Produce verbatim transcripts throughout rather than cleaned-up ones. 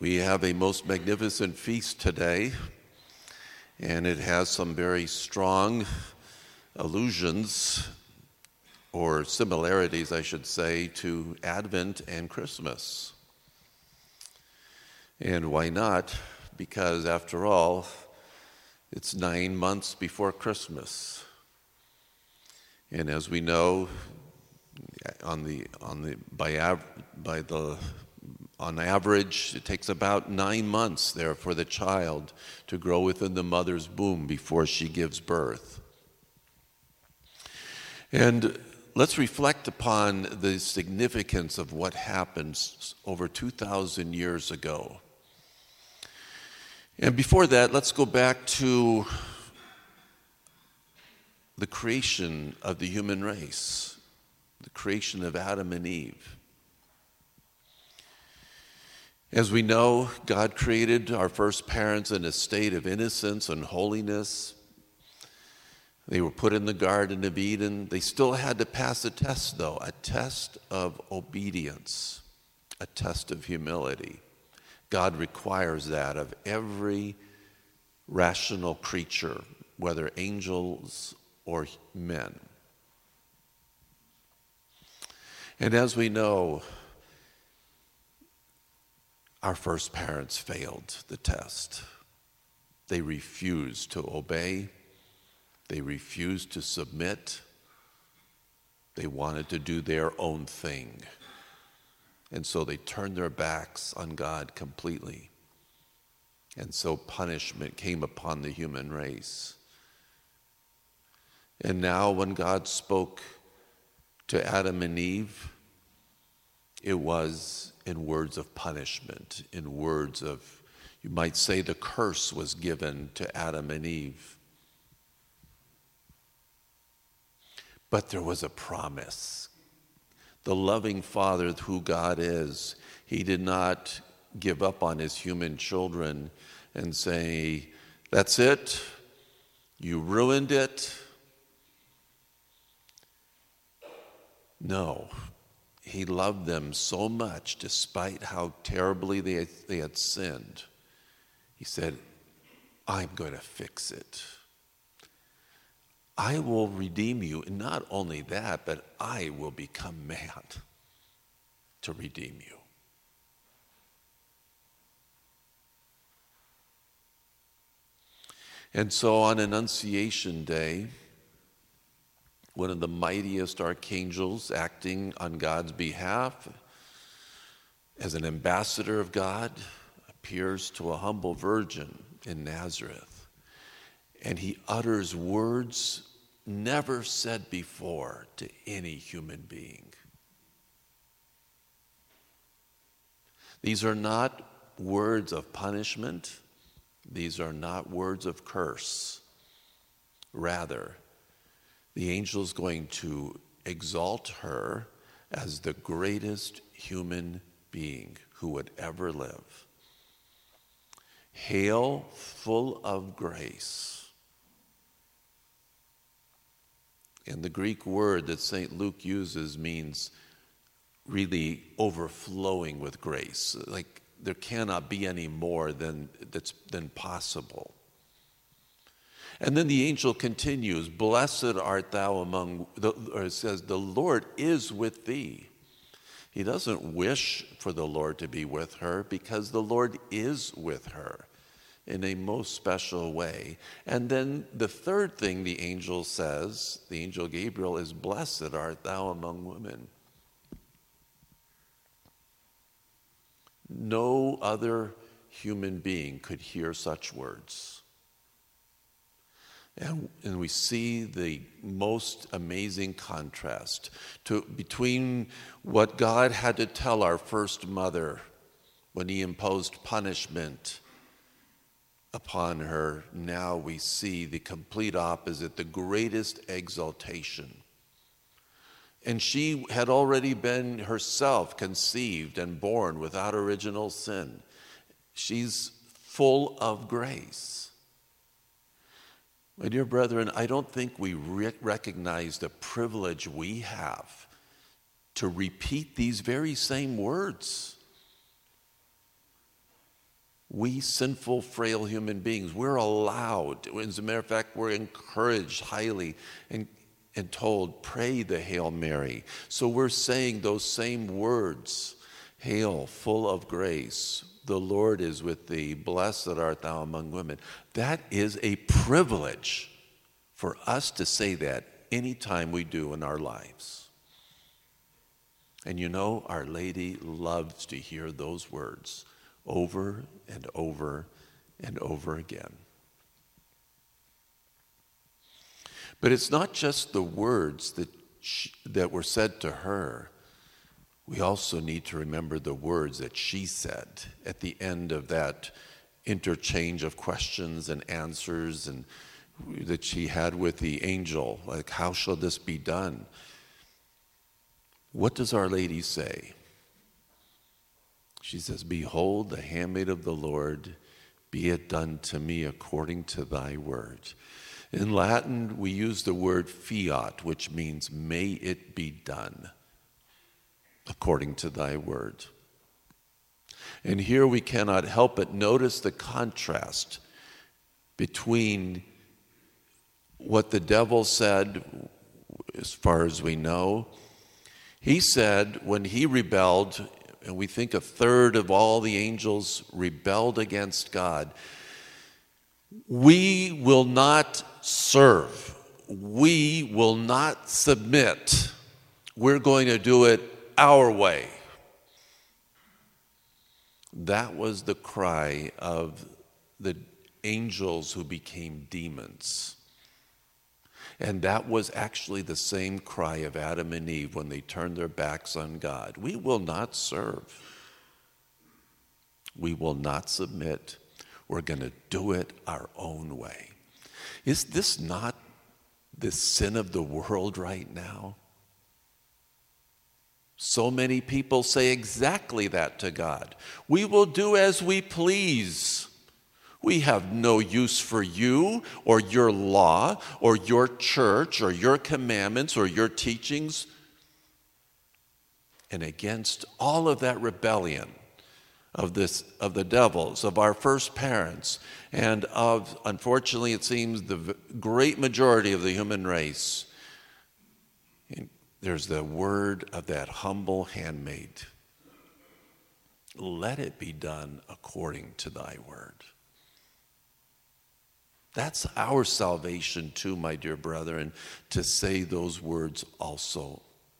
We have a most magnificent feast today, and it has some very strong allusions, or similarities, I should say, to Advent and Christmas. And why not? Because after all, it's nine months before Christmas. And as we know, on the on the by av- by the on average, it takes about nine months there for the child to grow within the mother's womb before she gives birth. And let's reflect upon the significance of what happened over two thousand years ago. And before that, let's go back to the creation of the human race, the creation of Adam and Eve. As we know, God created our first parents in a state of innocence and holiness. They were put in the Garden of Eden. They still had to pass a test, though, a test of obedience, a test of humility. God requires that of every rational creature, whether angels or men. And as we know, our first parents failed the test. They refused to obey. They refused to submit. They wanted to do their own thing. And so they turned their backs on God completely. And so punishment came upon the human race. And now when God spoke to Adam and Eve, it was in words of punishment, in words of, you might say, the curse was given to Adam and Eve. But there was a promise. The loving Father who God is, he did not give up on his human children and say, that's it, you ruined it. No. He loved them so much, despite how terribly they, they had sinned. He said, I'm going to fix it. I will redeem you. And not only that, but I will become man to redeem you. And so on Annunciation Day, one of the mightiest archangels acting on God's behalf as an ambassador of God appears to a humble virgin in Nazareth. And he utters words never said before to any human being. These are not words of punishment. These are not words of curse. Rather, the angel's going to exalt her as the greatest human being who would ever live. Hail, full of grace. And the Greek word that Saint Luke uses means really overflowing with grace. Like there cannot be any more than that's than possible. And then the angel continues, blessed art thou among, the, or it says, the Lord is with thee. He doesn't wish for the Lord to be with her because the Lord is with her in a most special way. And then the third thing the angel says, the angel Gabriel, is blessed art thou among women. No other human being could hear such words. And, and we see the most amazing contrast to, between what God had to tell our first mother when he imposed punishment upon her. Now we see the complete opposite, the greatest exaltation. And she had already been herself conceived and born without original sin. She's full of grace. My dear brethren, I don't think we re- recognize the privilege we have to repeat these very same words. We sinful, frail human beings, we're allowed, as a matter of fact, we're encouraged highly and, and told, pray the Hail Mary. So we're saying those same words, Hail, full of grace, the Lord is with thee, blessed art thou among women. That is a privilege for us to say that anytime we do in our lives. And you know, Our Lady loves to hear those words over and over and over again. But it's not just the words that she, that were said to her. We also need to remember the words that she said at the end of that interchange of questions and answers and that she had with the angel, like, how shall this be done? What does Our Lady say? She says, behold, the handmaid of the Lord, be it done to me according to thy word. In Latin, we use the word fiat, which means may it be done according to thy word. And here we cannot help but notice the contrast between what the devil said, as far as we know. He said when he rebelled, and we think a third of all the angels rebelled against God, we will not serve. We will not submit. We're going to do it our way. That was the cry of the angels who became demons. And that was actually the same cry of Adam and Eve when they turned their backs on God. We will not serve. We will not submit. We're going to do it our own way. Is this not the sin of the world right now? So many people say exactly that to God. We will do as we please. We have no use for you or your law or your church or your commandments or your teachings. And against all of that rebellion of this, of the devils, of our first parents, and of, unfortunately, it seems, the great majority of the human race, there's the word of that humble handmaid. Let it be done according to thy word. That's our salvation too, my dear brethren, to say those words also.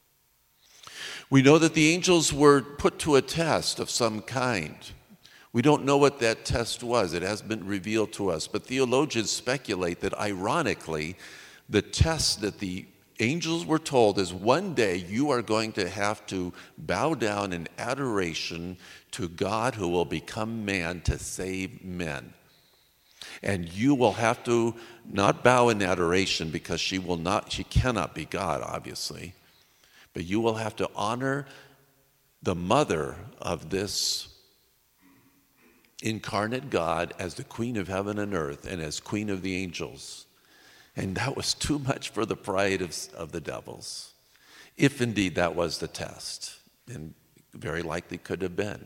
We know that the angels were put to a test of some kind. We don't know what that test was. It hasn't been revealed to us. But theologians speculate that, ironically, the test that the angels were told is one day you are going to have to bow down in adoration to God who will become man to save men. And you will have to not bow in adoration because she will not, she cannot be God, obviously. But you will have to honor the mother of this incarnate God as the queen of heaven and earth and as queen of the angels. And that was too much for the pride of, of the devils, if indeed that was the test, and very likely could have been.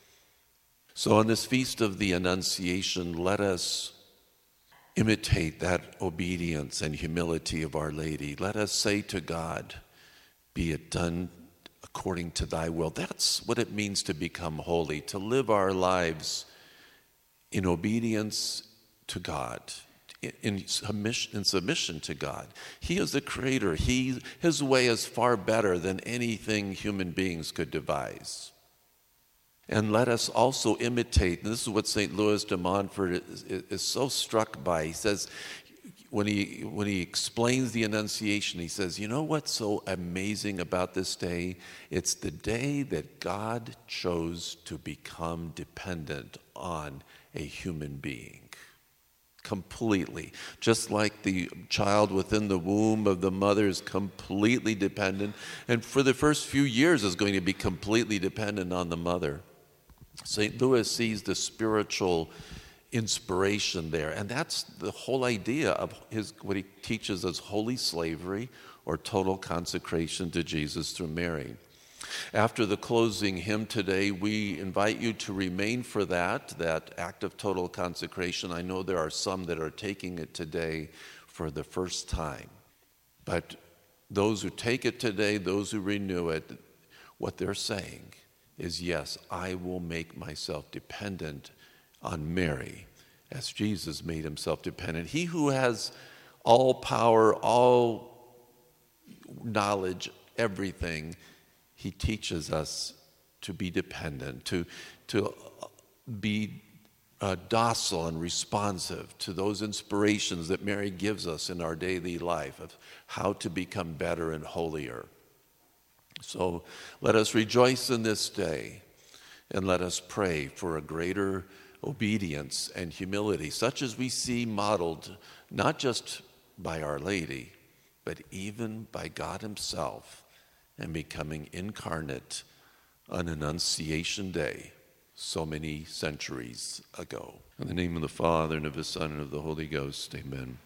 So on this feast of the Annunciation, let us imitate that obedience and humility of Our Lady. Let us say to God, be it done according to thy will. That's what it means to become holy, to live our lives in obedience to God, in submission, in submission to God. He is the creator. He, his way is far better than anything human beings could devise. And let us also imitate, and this is what Saint Louis de Montfort is, is, is so struck by. He says, when he, when he explains the Annunciation, he says, you know what's so amazing about this day? It's the day that God chose to become dependent on a human being. Completely. Just like the child within the womb of the mother is completely dependent, and for the first few years is going to be completely dependent on the mother. Saint Louis sees the spiritual inspiration there, and that's the whole idea of his what he teaches as holy slavery or total consecration to Jesus through Mary. After the closing hymn today, we invite you to remain for that, that act of total consecration. I know there are some that are taking it today for the first time. But those who take it today, those who renew it, what they're saying is, yes, I will make myself dependent on Mary, as Jesus made himself dependent. He who has all power, all knowledge, everything, he teaches us to be dependent, to, to be uh, docile and responsive to those inspirations that Mary gives us in our daily life of how to become better and holier. So let us rejoice in this day, and let us pray for a greater obedience and humility, such as we see modeled not just by Our Lady, but even by God himself, and becoming incarnate on Annunciation Day so many centuries ago. In the name of the Father, and of the Son, and of the Holy Ghost, amen.